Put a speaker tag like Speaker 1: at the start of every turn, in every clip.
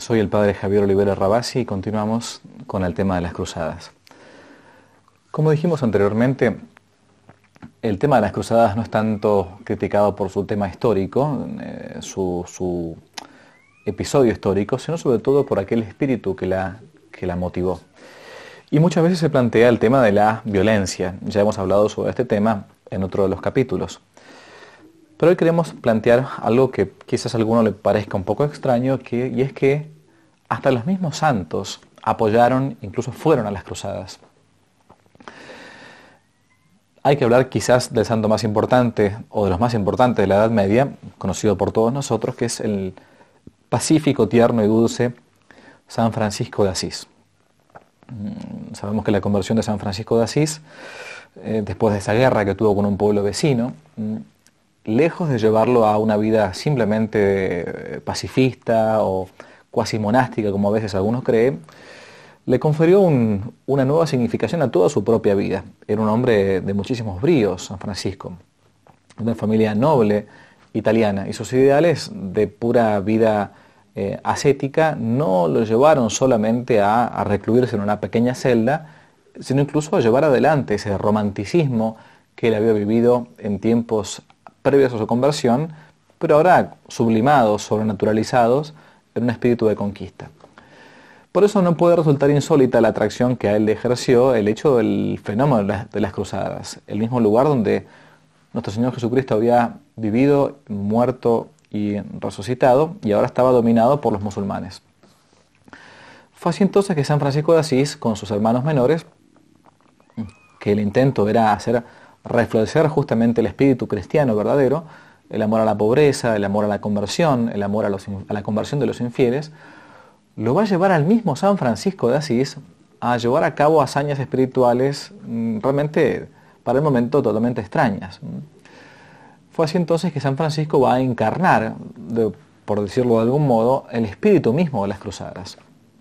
Speaker 1: Soy el padre Javier Olivera Rabasi y continuamos con el tema de las cruzadas. Como dijimos anteriormente, el tema de las cruzadas no es tanto criticado por su tema histórico, su episodio histórico, sino sobre todo por aquel espíritu que la motivó. Y muchas veces se plantea el tema de la violencia. Ya hemos hablado sobre este tema en otro de los capítulos. Pero hoy queremos plantear algo que quizás a alguno le parezca un poco extraño, y es que hasta los mismos santos apoyaron, incluso fueron a las cruzadas. Hay que hablar quizás del santo más importante, o de los más importantes de la Edad Media, conocido por todos nosotros, que es el pacífico, tierno y dulce San Francisco de Asís. Sabemos que la conversión de San Francisco de Asís, después de esa guerra que tuvo con un pueblo vecino, lejos de llevarlo a una vida simplemente pacifista o cuasi monástica, como a veces algunos creen, le confirió una nueva significación a toda su propia vida. Era un hombre de muchísimos bríos, San Francisco, de una familia noble italiana, y sus ideales de pura vida ascética no lo llevaron solamente a recluirse en una pequeña celda, sino incluso a llevar adelante ese romanticismo que él había vivido en tiempos previos a su conversión, pero ahora sublimados, sobrenaturalizados en un espíritu de conquista. Por eso no puede resultar insólita la atracción que a él le ejerció el hecho del fenómeno de las cruzadas, el mismo lugar donde nuestro Señor Jesucristo había vivido, muerto y resucitado, y ahora estaba dominado por los musulmanes. Fue así entonces que San Francisco de Asís, con sus hermanos menores, que el intento era hacer reflorecer justamente el espíritu cristiano verdadero, el amor a la pobreza, el amor a la conversión, el amor a la conversión de los infieles, lo va a llevar al mismo San Francisco de Asís a llevar a cabo hazañas espirituales realmente para el momento totalmente extrañas. Fue así entonces que San Francisco va a encarnar, por decirlo de algún modo, el espíritu mismo de las cruzadas.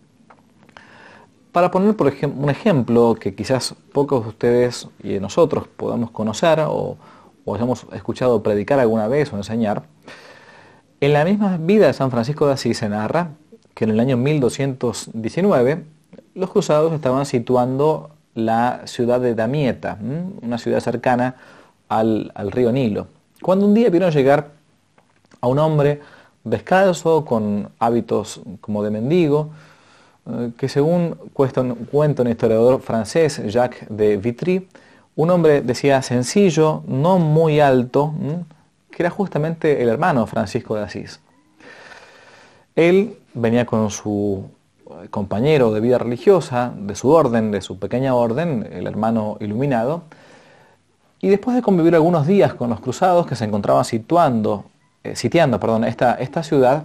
Speaker 1: Para poner por ejemplo, un ejemplo que quizás pocos de ustedes y nosotros podamos conocer o hayamos escuchado predicar alguna vez o enseñar, en la misma vida de San Francisco de Asís se narra que en el año 1219 los cruzados estaban situando la ciudad de Damieta, una ciudad cercana al río Nilo, cuando un día vieron llegar a un hombre descalzo, con hábitos como de mendigo, que según cuenta un historiador francés, Jacques de Vitry, un hombre, decía, sencillo, no muy alto, que era justamente el hermano Francisco de Asís. Él venía con su compañero de vida religiosa, de su orden, de su pequeña orden, el hermano iluminado, y después de convivir algunos días con los cruzados que se encontraban sitiando esta ciudad,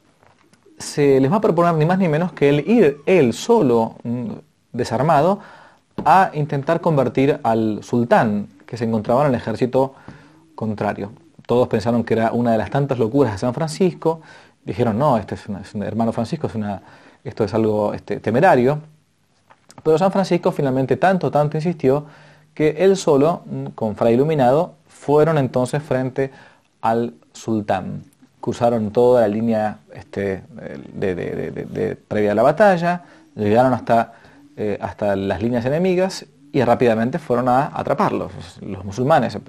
Speaker 1: se les va a proponer ni más ni menos que ir él solo, desarmado, a intentar convertir al sultán que se encontraba en el ejército contrario. Todos pensaron que era una de las tantas locuras de San Francisco. Dijeron, no, es un hermano Francisco, esto es algo temerario. Pero San Francisco finalmente tanto insistió que él solo, con Fray Iluminado, fueron entonces frente al sultán. Cruzaron toda la línea previa a la batalla, llegaron hasta las líneas enemigas y rápidamente fueron a atraparlos, los musulmanes.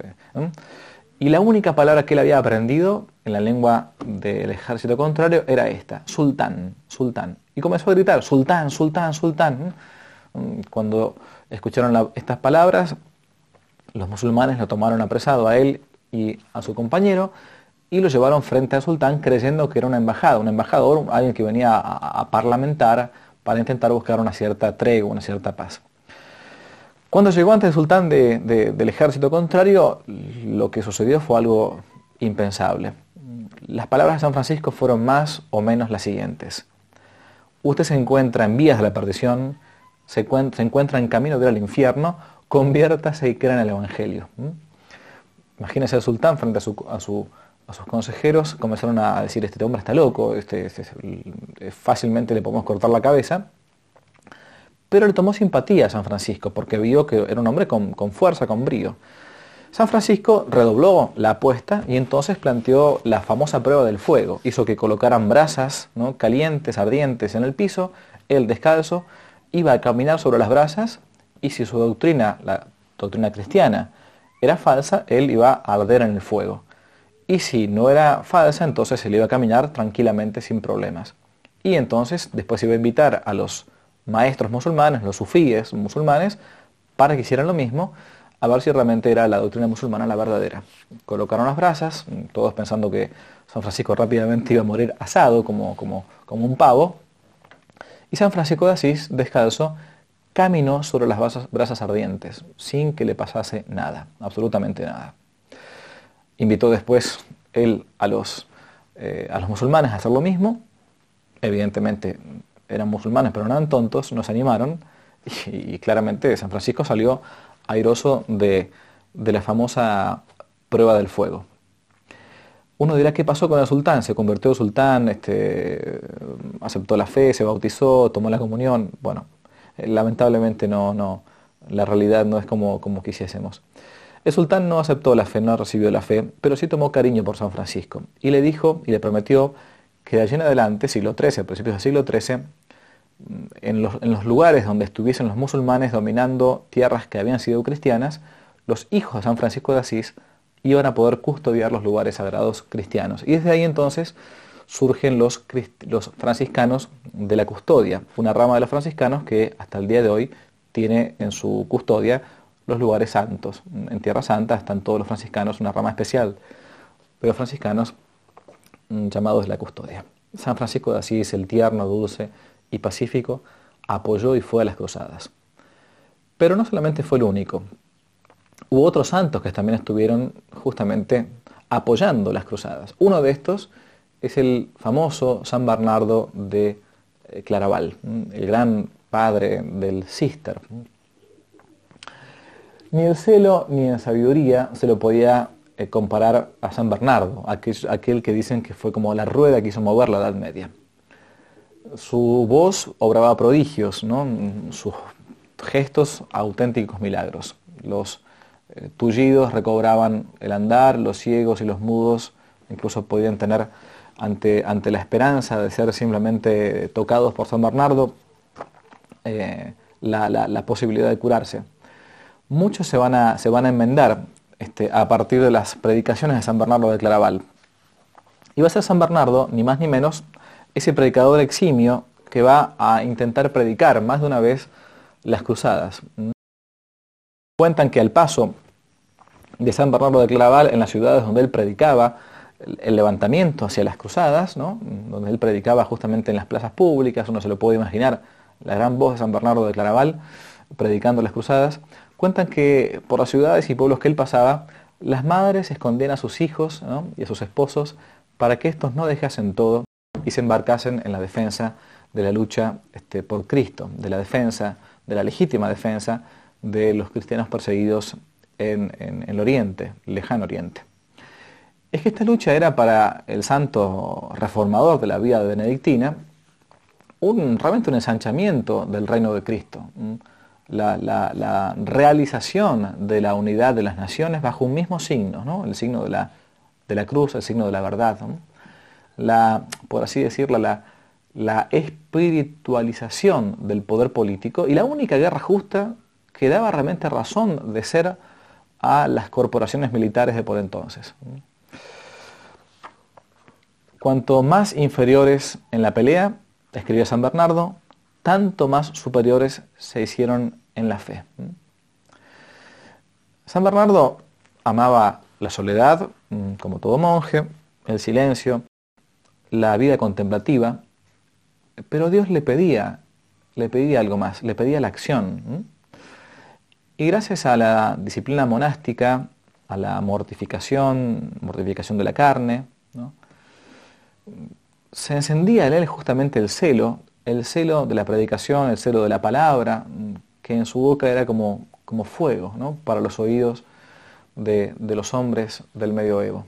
Speaker 1: Y la única palabra que él había aprendido en la lengua del ejército contrario era esta, sultán, sultán. Y comenzó a gritar, sultán, sultán, sultán. Cuando escucharon estas palabras, los musulmanes lo tomaron apresado a él y a su compañero y lo llevaron frente al sultán creyendo que era una embajada, un embajador, alguien que venía a parlamentar para intentar buscar una cierta tregua, una cierta paz. Cuando llegó ante el sultán del ejército contrario, lo que sucedió fue algo impensable. Las palabras de San Francisco fueron más o menos las siguientes: usted se encuentra en vías de la perdición, se encuentra en camino de ir al infierno, conviértase y crea en el Evangelio. Imagínese al sultán frente a sus consejeros, comenzaron a decir, este hombre está loco, fácilmente le podemos cortar la cabeza. Pero le tomó simpatía a San Francisco porque vio que era un hombre con fuerza, con brío. San Francisco redobló la apuesta y entonces planteó la famosa prueba del fuego. Hizo que colocaran brasas, ¿no?, calientes, ardientes en el piso. Él, descalzo, iba a caminar sobre las brasas, y si su doctrina, la doctrina cristiana, era falsa, él iba a arder en el fuego. Y si no era falsa, entonces él iba a caminar tranquilamente sin problemas. Y entonces después iba a invitar a los maestros musulmanes, los sufíes musulmanes, para que hicieran lo mismo, a ver si realmente era la doctrina musulmana la verdadera. Colocaron las brasas, todos pensando que San Francisco rápidamente iba a morir asado como un pavo, y San Francisco de Asís, descalzo, caminó sobre las brasas ardientes, sin que le pasase nada, absolutamente nada. Invitó después él a los musulmanes a hacer lo mismo. Evidentemente eran musulmanes, pero no eran tontos, no se animaron, y claramente San Francisco salió airoso de la famosa prueba del fuego. Uno dirá, ¿qué pasó con el sultán? Se convirtió en sultán, aceptó la fe, se bautizó, tomó la comunión. Bueno, lamentablemente la realidad no es como quisiésemos. El sultán no aceptó la fe, no recibió la fe, pero sí tomó cariño por San Francisco. Y le dijo y le prometió que de allí en adelante, siglo XIII, a principios del siglo XIII, en los lugares donde estuviesen los musulmanes dominando tierras que habían sido cristianas, los hijos de San Francisco de Asís iban a poder custodiar los lugares sagrados cristianos. Y desde ahí entonces surgen los franciscanos de la custodia, una rama de los franciscanos que hasta el día de hoy tiene en su custodia los lugares santos. En Tierra Santa están todos los franciscanos, una rama especial de los franciscanos llamados de la custodia. San Francisco de Asís, el tierno, dulce y pacífico, apoyó y fue a las cruzadas. Pero no solamente fue el único. Hubo otros santos que también estuvieron justamente apoyando las cruzadas. Uno de estos es el famoso San Bernardo de Claraval, el gran padre del Císter. Ni en celo ni en sabiduría se lo podía comparar a San Bernardo, aquel que dicen que fue como la rueda que hizo mover la Edad Media. Su voz obraba prodigios, ¿no?, sus gestos auténticos milagros. Los tullidos recobraban el andar, los ciegos y los mudos incluso podían tener, ante la esperanza de ser simplemente tocados por San Bernardo, la posibilidad de curarse. Muchos se van a enmendar a partir de las predicaciones de San Bernardo de Claraval. Y va a ser San Bernardo, ni más ni menos, ese predicador eximio que va a intentar predicar más de una vez las cruzadas. Cuentan que al paso de San Bernardo de Claraval en las ciudades donde él predicaba el levantamiento hacia las cruzadas, ¿no?, donde él predicaba justamente en las plazas públicas, uno se lo puede imaginar, la gran voz de San Bernardo de Claraval predicando las cruzadas. Cuentan que por las ciudades y pueblos que él pasaba, las madres escondían a sus hijos, ¿no?, y a sus esposos para que estos no dejasen todo y se embarcasen en la defensa de la lucha por Cristo, de la defensa, de la legítima defensa de los cristianos perseguidos en el Oriente, el lejano Oriente. Es que esta lucha era para el santo reformador de la vida benedictina realmente un ensanchamiento del reino de Cristo. La realización de la unidad de las naciones bajo un mismo signo, ¿no?, el signo de la cruz, el signo de la verdad, ¿no?, por así decirlo, la espiritualización del poder político y la única guerra justa que daba realmente razón de ser a las corporaciones militares de por entonces. Cuanto más inferiores en la pelea, escribió San Bernardo, tanto más superiores se hicieron en la fe. San Bernardo amaba la soledad, como todo monje, el silencio, la vida contemplativa, pero Dios le pedía algo más, le pedía la acción. Y gracias a la disciplina monástica, a la mortificación de la carne, ¿no?, se encendía en él justamente el celo de la predicación, el celo de la palabra, que en su boca era como fuego, ¿no?, para los oídos de los hombres del medioevo.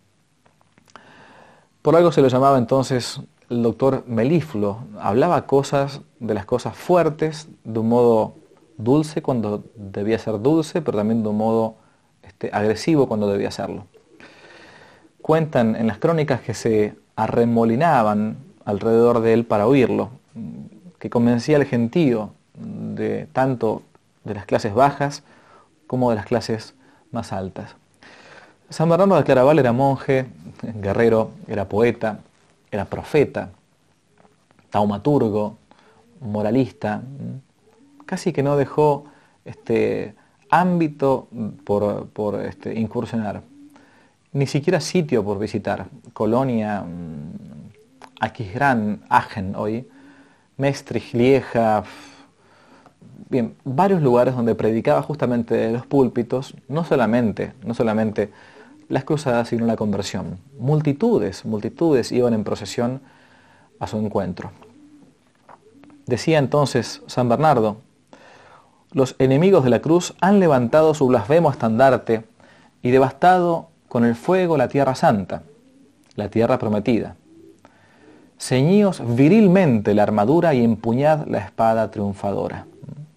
Speaker 1: Por algo se lo llamaba entonces el doctor melífluo. Hablaba de las cosas fuertes, de un modo dulce cuando debía ser dulce, pero también de un modo agresivo cuando debía serlo. Cuentan en las crónicas que se arremolinaban alrededor de él para oírlo, que convencía al gentío de tanto de las clases bajas como de las clases más altas. San Bernardo de Claraval era monje, guerrero, era poeta, era profeta, taumaturgo, moralista. Casi que no dejó ámbito por incursionar, ni siquiera sitio por visitar. Colonia, Aquisgrán, Agen hoy, Maestricht, Lieja, bien, varios lugares donde predicaba justamente de los púlpitos, no solamente las cruzadas, sino la conversión. Multitudes iban en procesión a su encuentro. Decía entonces San Bernardo: los enemigos de la cruz han levantado su blasfemo estandarte y devastado con el fuego la tierra santa, la tierra prometida. Ceñíos virilmente la armadura y empuñad la espada triunfadora.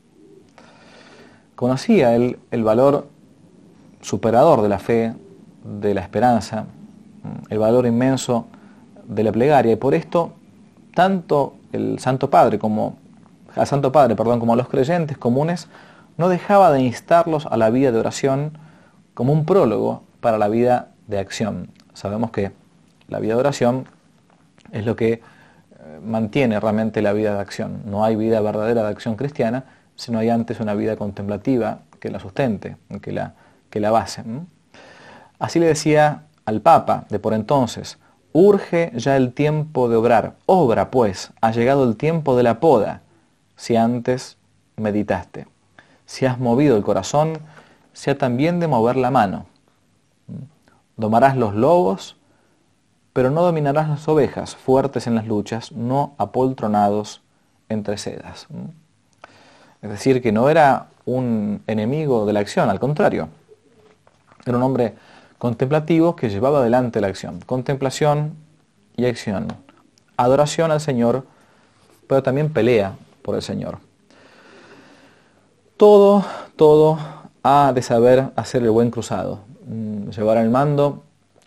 Speaker 1: Conocía él el valor superador de la fe, de la esperanza, el valor inmenso de la plegaria, y por esto tanto al Santo Padre como a los creyentes comunes no dejaba de instarlos a la vida de oración como un prólogo para la vida de acción. Sabemos que la vida de oración es lo que mantiene realmente la vida de acción. No hay vida verdadera de acción cristiana si no hay antes una vida contemplativa que la sustente, que la base. Así le decía al Papa de por entonces: urge ya el tiempo de obrar. Obra, pues, ha llegado el tiempo de la poda. Si antes meditaste, si has movido el corazón, sea también de mover la mano. Domarás los lobos, pero no dominarás las ovejas, fuertes en las luchas, no apoltronados entre sedas. Es decir, que no era un enemigo de la acción, al contrario. Era un hombre contemplativo que llevaba adelante la acción. Contemplación y acción. Adoración al Señor, pero también pelea por el Señor. Todo ha de saber hacer el buen cruzado. Llevar el manto,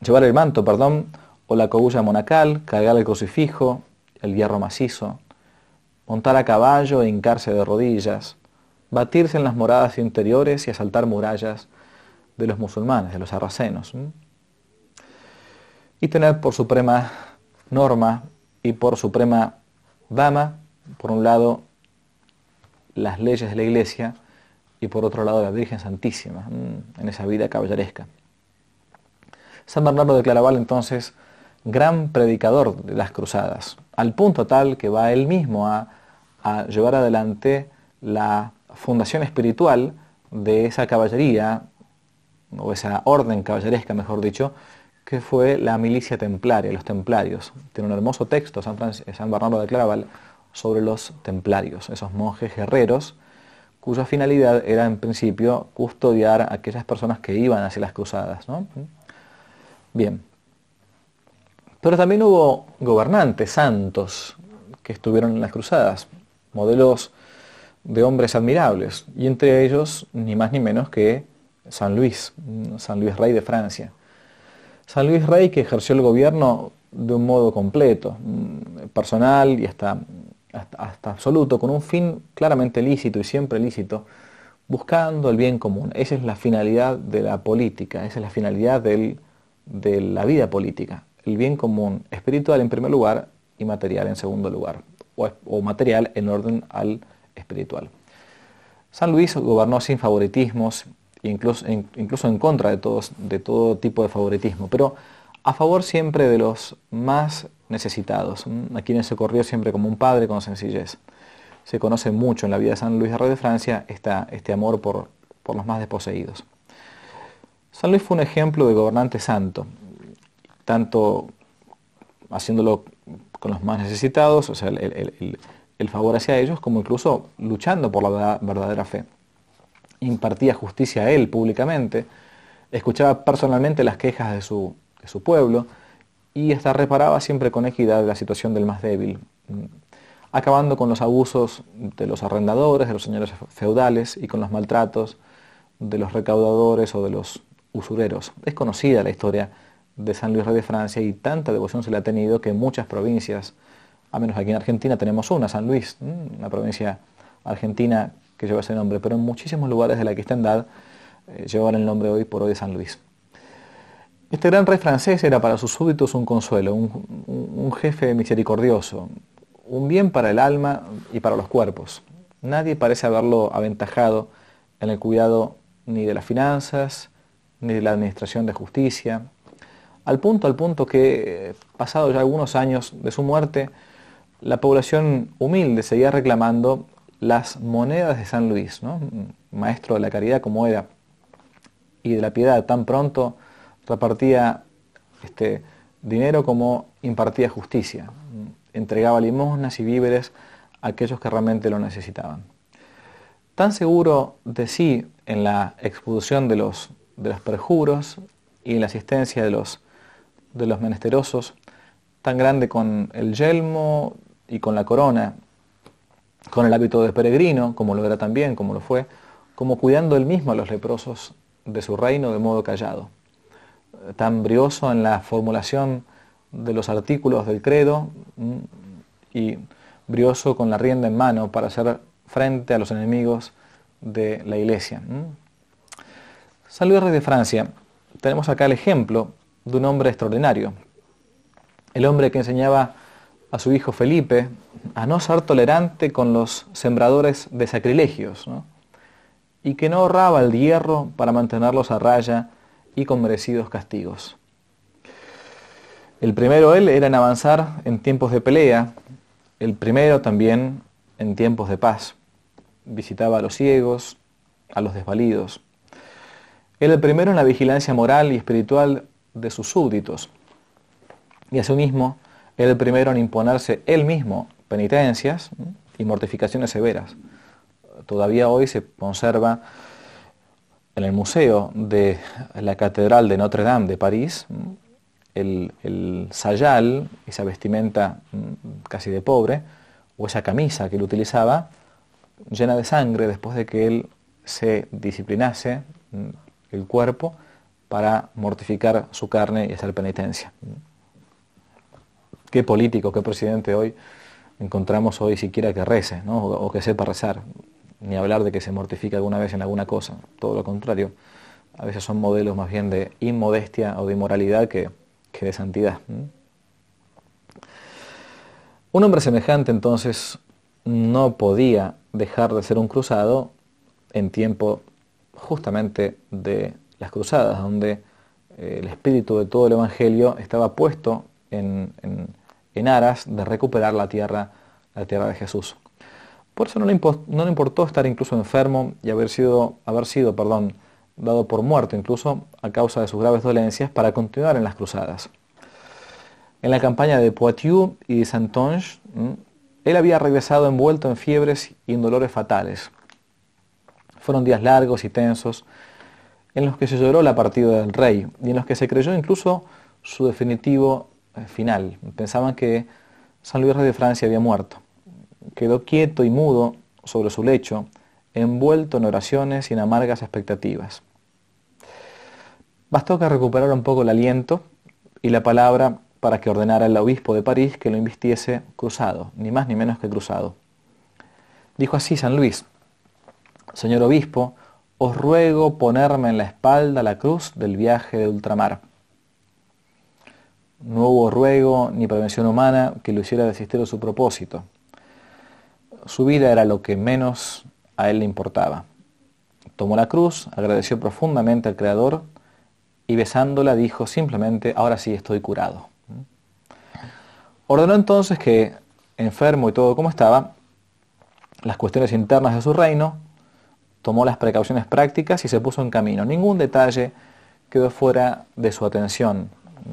Speaker 1: o la cogulla monacal, cargar el crucifijo, el hierro macizo, montar a caballo e hincarse de rodillas, batirse en las moradas interiores y asaltar murallas de los musulmanes, de los sarracenos. Y tener por suprema norma y por suprema dama, por un lado, las leyes de la Iglesia y por otro lado la Virgen Santísima, en esa vida caballeresca. San Bernardo de Claraval, entonces, gran predicador de las cruzadas, al punto tal que va él mismo a llevar adelante la fundación espiritual de esa caballería, o esa orden caballeresca, mejor dicho, que fue la milicia templaria, los templarios. Tiene un hermoso texto, San Bernardo de Claraval, sobre los templarios, esos monjes guerreros, cuya finalidad era en principio custodiar a aquellas personas que iban hacia las cruzadas, ¿no? Bien. Pero también hubo gobernantes santos que estuvieron en las cruzadas, modelos de hombres admirables, y entre ellos ni más ni menos que San Luis Rey de Francia. San Luis Rey, que ejerció el gobierno de un modo completo, personal y hasta absoluto, con un fin claramente lícito y siempre lícito, buscando el bien común. Esa es la finalidad de la política, esa es la finalidad de la vida política. El bien común espiritual en primer lugar y material en segundo lugar, o material en orden al espiritual. San Luis gobernó sin favoritismos, incluso en contra de todo tipo de favoritismo, pero a favor siempre de los más necesitados, a quienes socorrió siempre como un padre con sencillez. Se conoce mucho en la vida de San Luis Rey de Francia este amor por los más desposeídos. San Luis fue un ejemplo de gobernante santo, tanto haciéndolo con los más necesitados, o sea, el favor hacia ellos, como incluso luchando por la verdadera fe. Impartía justicia a él públicamente, escuchaba personalmente las quejas de su pueblo y hasta reparaba siempre con equidad la situación del más débil, acabando con los abusos de los arrendadores, de los señores feudales y con los maltratos de los recaudadores o de los usureros. Es conocida la historia de San Luis Rey de Francia y tanta devoción se le ha tenido que en muchas provincias, a menos aquí en Argentina tenemos una, San Luis, una provincia argentina que lleva ese nombre, pero en muchísimos lugares de la cristiandad llevan el nombre hoy por hoy de San Luis. Este gran rey francés era para sus súbditos un consuelo, un jefe misericordioso, un bien para el alma y para los cuerpos. Nadie parece haberlo aventajado en el cuidado ni de las finanzas, ni de la administración de justicia, al punto que, pasados ya algunos años de su muerte, la población humilde seguía reclamando las monedas de San Luis, ¿no? Maestro de la caridad como era, y de la piedad. Tan pronto repartía dinero como impartía justicia, entregaba limosnas y víveres a aquellos que realmente lo necesitaban. Tan seguro de sí en la expulsión de los perjuros y en la asistencia de los menesterosos, tan grande con el yelmo y con la corona, con el hábito de peregrino, como lo era también, como lo fue, como cuidando él mismo a los leprosos de su reino de modo callado. Tan brioso en la formulación de los artículos del credo y brioso con la rienda en mano para hacer frente a los enemigos de la Iglesia. San Luis Rey de Francia, tenemos acá el ejemplo de un hombre extraordinario. El hombre que enseñaba a su hijo Felipe a no ser tolerante con los sembradores de sacrilegios, ¿no? Y que no ahorraba el hierro para mantenerlos a raya y con merecidos castigos. El primero él era en avanzar en tiempos de pelea, el primero también en tiempos de paz. Visitaba a los ciegos, a los desvalidos. Era el primero en la vigilancia moral y espiritual de sus súbditos. Y asimismo, era el primero en imponerse él mismo penitencias y mortificaciones severas. Todavía hoy se conserva en el museo de la Catedral de Notre Dame de París el sayal, esa vestimenta casi de pobre, o esa camisa que él utilizaba, llena de sangre después de que él se disciplinase el cuerpo para mortificar su carne y hacer penitencia. Qué político, qué presidente hoy encontramos hoy siquiera que rece, ¿no? o que sepa rezar, ni hablar de que se mortifique alguna vez en alguna cosa, todo lo contrario. A veces son modelos más bien de inmodestia o de inmoralidad que de santidad. Un hombre semejante entonces no podía dejar de ser un cruzado en tiempo justamente de las cruzadas, donde el espíritu de todo el Evangelio estaba puesto en aras de recuperar la tierra de Jesús. Por eso no le importó estar incluso enfermo y haber sido dado por muerto incluso a causa de sus graves dolencias para continuar en las cruzadas. En la campaña de Poitiers y de Saintonge, él había regresado envuelto en fiebres y en dolores fatales. Fueron días largos y tensos en los que se lloró la partida del rey y en los que se creyó incluso su definitivo final. Pensaban que San Luis Rey de Francia había muerto. Quedó quieto y mudo sobre su lecho, envuelto en oraciones y en amargas expectativas. Bastó que recuperara un poco el aliento y la palabra para que ordenara al obispo de París que lo invistiese cruzado, ni más ni menos que cruzado. Dijo así San Luis: «Señor obispo, os ruego ponerme en la espalda la cruz del viaje de ultramar». No hubo ruego ni prevención humana que lo hiciera desistir de su propósito. Su vida era lo que menos a él le importaba. Tomó la cruz, agradeció profundamente al Creador y besándola dijo simplemente: «Ahora sí estoy curado». Ordenó entonces que, enfermo y todo como estaba, las cuestiones internas de su reino, tomó las precauciones prácticas y se puso en camino. Ningún detalle quedó fuera de su atención.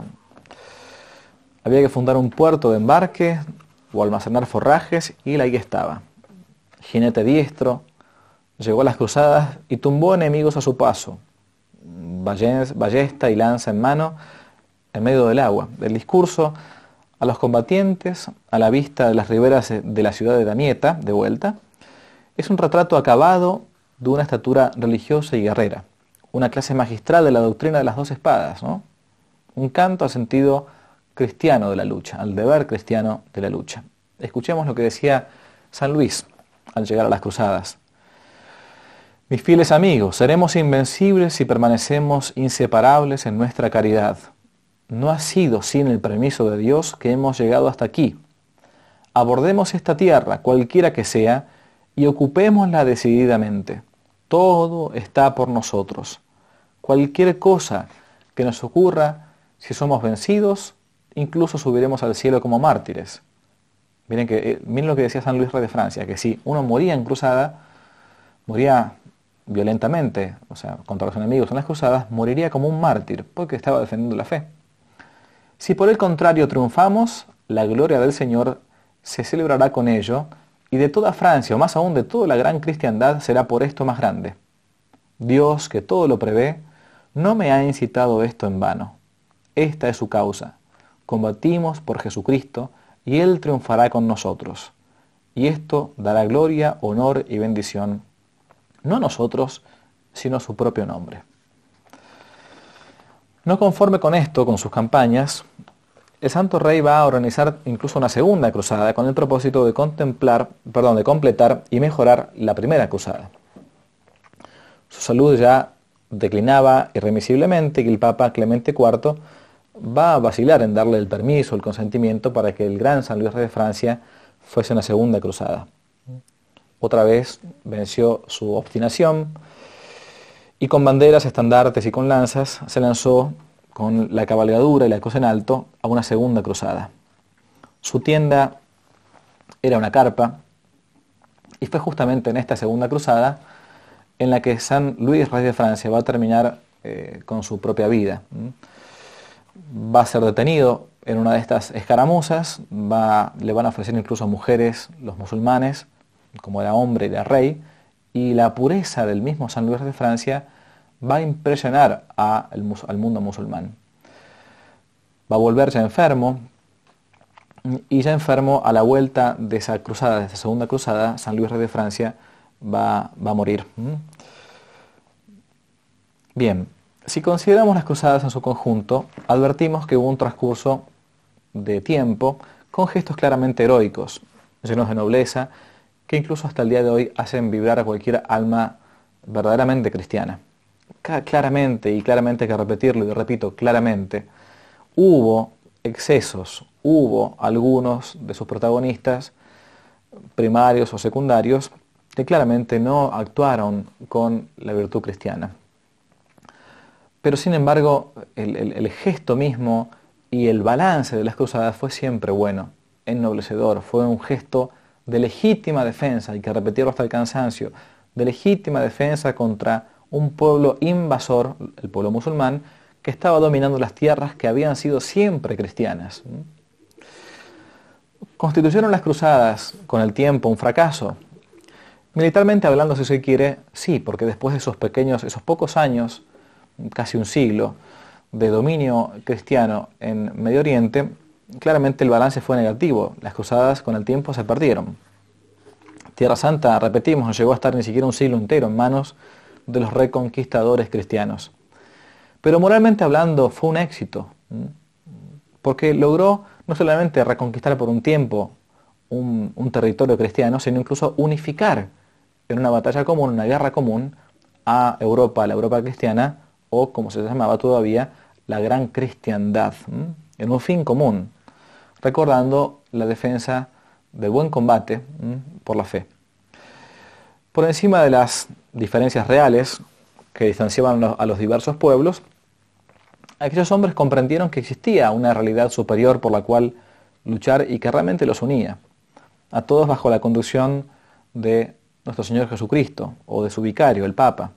Speaker 1: Había que fundar un puerto de embarque o almacenar forrajes y la guía estaba. Jinete diestro, llegó a las cruzadas y tumbó enemigos a su paso, ballesta y lanza en mano en medio del agua. El discurso a los combatientes, a la vista de las riberas de la ciudad de Damieta, de vuelta, es un retrato acabado de una estatura religiosa y guerrera, una clase magistral de la doctrina de las dos espadas, ¿no? Un canto al sentido cristiano de la lucha, al deber cristiano de la lucha. Escuchemos lo que decía San Luis al llegar a las cruzadas. Mis fieles amigos, seremos invencibles si permanecemos inseparables en nuestra caridad. No ha sido sin el permiso de Dios que hemos llegado hasta aquí. Abordemos esta tierra, cualquiera que sea, y ocupémosla decididamente. Todo está por nosotros. Cualquier cosa que nos ocurra, si somos vencidos, incluso subiremos al cielo como mártires. Miren lo que decía San Luis Rey de Francia, que si uno moría en cruzada, moría violentamente, o sea, contra los enemigos en las cruzadas, moriría como un mártir, porque estaba defendiendo la fe. Si por el contrario triunfamos, la gloria del Señor se celebrará con ello, y de toda Francia, o más aún de toda la gran cristiandad, será por esto más grande. Dios, que todo lo prevé, no me ha incitado esto en vano. Esta es su causa. Combatimos por Jesucristo, y Él triunfará con nosotros. Y esto dará gloria, honor y bendición, no a nosotros, sino a su propio nombre. No conforme con esto, con sus campañas, el Santo Rey va a organizar incluso una segunda cruzada con el propósito de completar y mejorar la primera cruzada. Su salud ya declinaba irremisiblemente y el Papa Clemente IV va a vacilar en darle el permiso, el consentimiento para que el gran San Luis Rey de Francia fuese una segunda cruzada. Otra vez venció su obstinación y con banderas, estandartes y con lanzas se lanzó con la cabalgadura y la cruz en alto a una segunda cruzada. Su tienda era una carpa y fue justamente en esta segunda cruzada en la que San Luis Rey de Francia va a terminar con su propia vida. Va a ser detenido en una de estas escaramuzas, le van a ofrecer incluso a mujeres los musulmanes, como era hombre y era rey, y la pureza del mismo San Luis de Francia va a impresionar al mundo musulmán. Va a volver ya enfermo, y ya enfermo a la vuelta de esa cruzada, de esa segunda cruzada, San Luis Rey de Francia va a morir. Bien, si consideramos las cruzadas en su conjunto, advertimos que hubo un transcurso de tiempo con gestos claramente heroicos, llenos de nobleza, que incluso hasta el día de hoy hacen vibrar a cualquier alma verdaderamente cristiana. Claramente, y claramente hay que repetirlo, y repito, claramente, hubo excesos, hubo algunos de sus protagonistas, primarios o secundarios, que claramente no actuaron con la virtud cristiana. Pero sin embargo, el gesto mismo y el balance de las cruzadas fue siempre bueno, ennoblecedor, fue un gesto de legítima defensa, hay que repetirlo hasta el cansancio, de legítima defensa contra un pueblo invasor, el pueblo musulmán, que estaba dominando las tierras que habían sido siempre cristianas. ¿Constituyeron las cruzadas con el tiempo un fracaso? Militarmente hablando, si se quiere, sí, porque después de esos pocos años, casi un siglo, de dominio cristiano en Medio Oriente, claramente el balance fue negativo. Las cruzadas con el tiempo se perdieron. Tierra Santa, repetimos, no llegó a estar ni siquiera un siglo entero en manos de los reconquistadores cristianos. Pero moralmente hablando fue un éxito, porque logró no solamente reconquistar por un tiempo un territorio cristiano, sino incluso unificar en una batalla común, una guerra común, a Europa, la Europa cristiana, o como se llamaba todavía, la gran cristiandad, en un fin común, recordando la defensa del buen combate por la fe. Por encima de las diferencias reales que distanciaban a los diversos pueblos, aquellos hombres comprendieron que existía una realidad superior por la cual luchar y que realmente los unía, a todos bajo la conducción de nuestro Señor Jesucristo o de su vicario, el Papa.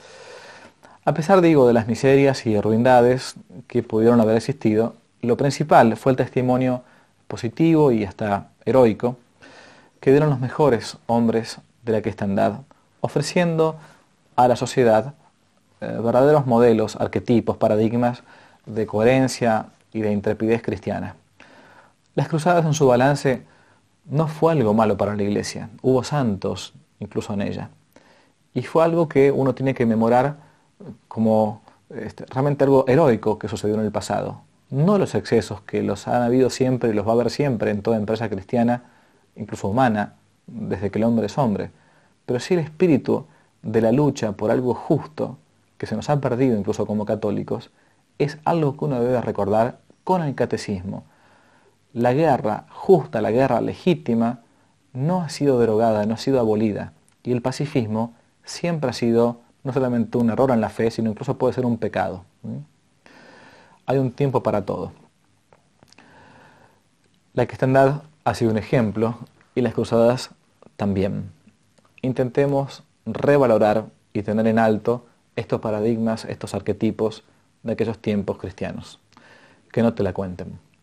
Speaker 1: A pesar, de las miserias y ruindades que pudieron haber existido, lo principal fue el testimonio positivo y hasta heroico que dieron los mejores hombres de la cristiandad, ofreciendo a la sociedad verdaderos modelos, arquetipos, paradigmas de coherencia y de intrepidez cristiana. Las cruzadas en su balance no fue algo malo para la Iglesia, hubo santos incluso en ella, y fue algo que uno tiene que memorar como realmente algo heroico que sucedió en el pasado. No los excesos que los han habido siempre y los va a haber siempre en toda empresa cristiana, incluso humana, desde que el hombre es hombre, pero sí el espíritu de la lucha por algo justo que se nos ha perdido incluso como católicos, es algo que uno debe recordar con el catecismo. La guerra justa, la guerra legítima, no ha sido derogada, no ha sido abolida, y el pacifismo siempre ha sido no solamente un error en la fe, sino incluso puede ser un pecado. Hay un tiempo para todo. La cristiandad ha sido un ejemplo y las cruzadas también. Intentemos revalorar y tener en alto estos paradigmas, estos arquetipos de aquellos tiempos cristianos. Que no te la cuenten.